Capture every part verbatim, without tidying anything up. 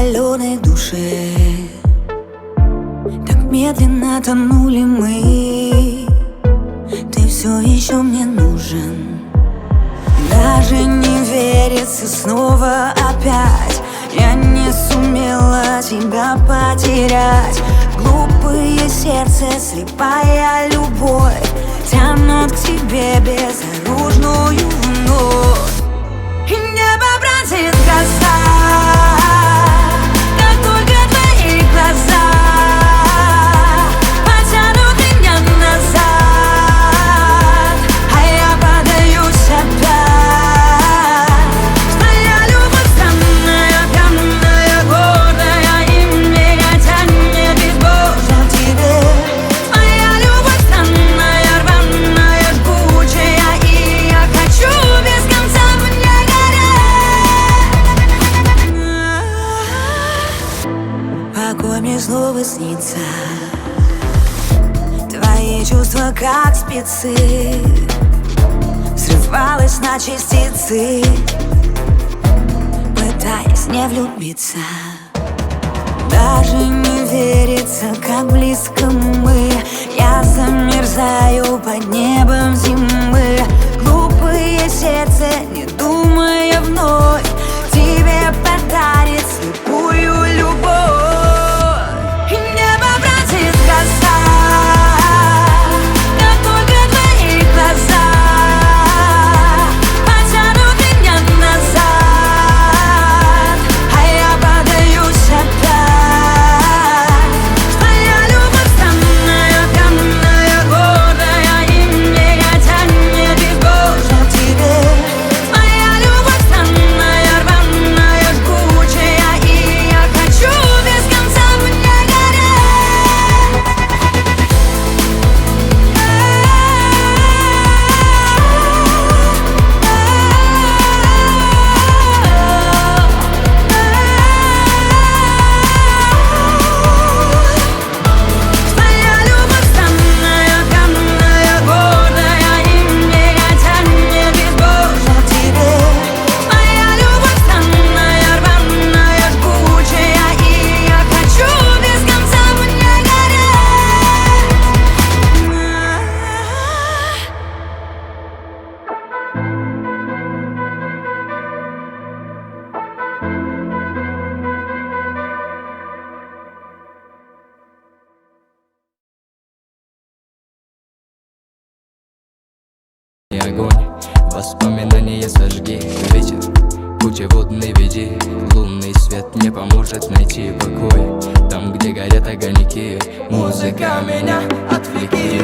соленой душе. Так медленно тонули мы. Ты все еще мне нужен. Даже не верится снова опять. Я не сумела тебя потерять. Глупое сердце, слепая любовь тянут к тебе безоружную вновь. И небо братит гроза, как только твои глаза потянут меня назад, а я подаюсь опять. Твоя любовь странная, пьяная, гордая, и меня тянет безбожно к тебе. Твоя любовь странная, рваная, жгучая, и я хочу без конца в ней. Покой мне снова снится. Твои чувства как спецы, взрывалась на частицы, пытаясь не влюбиться. Даже не верится, как близко мы. Я замерзаю под небом зимы. Глупое сердце, не думая вновь, тебе подарит слепую любовь. Огонь, воспоминания сожги. Ветер, путеводный веди. Лунный свет не поможет найти покой там, где горят огоньки. Музыка меня отвлеки.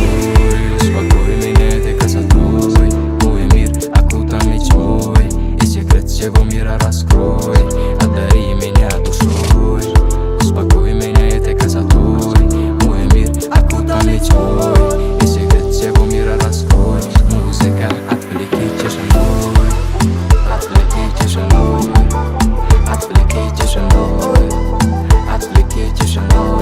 Успокой меня этой красотой. Мой мир окутанный тьмой, и секрет всего мира раскрой. Одари меня душой. Успокой меня этой красотой. Мой мир окутанный тьмой, и секрет всего мира раскрой. Музыка, отвлеки тишиной, отвлеки тишиной, отвлеки тишиной, отвлеки тишиной.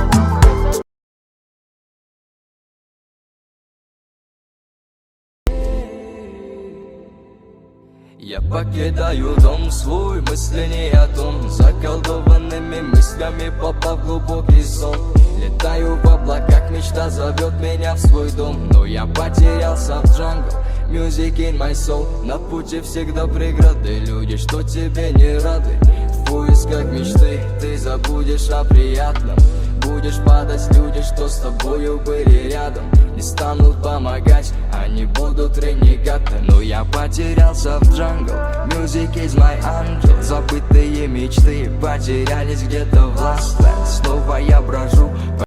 Я покидаю дом свой, мысли не о том. Заколдованными мыслями попав в глубокий сон. Летаю в облаках, мечта зовет меня в свой дом. Но я потерялся в джангл, music in my soul. На пути всегда преграды, люди, что тебе не рады. В поисках мечты ты забудешь о приятном. Будешь падать, люди, что с тобою были рядом, не станут помогать, они будут ренегаты. Но я потерялся в джангл, music is my angel. Забытые мечты потерялись где-то в Лас-Вегас. Снова я брожу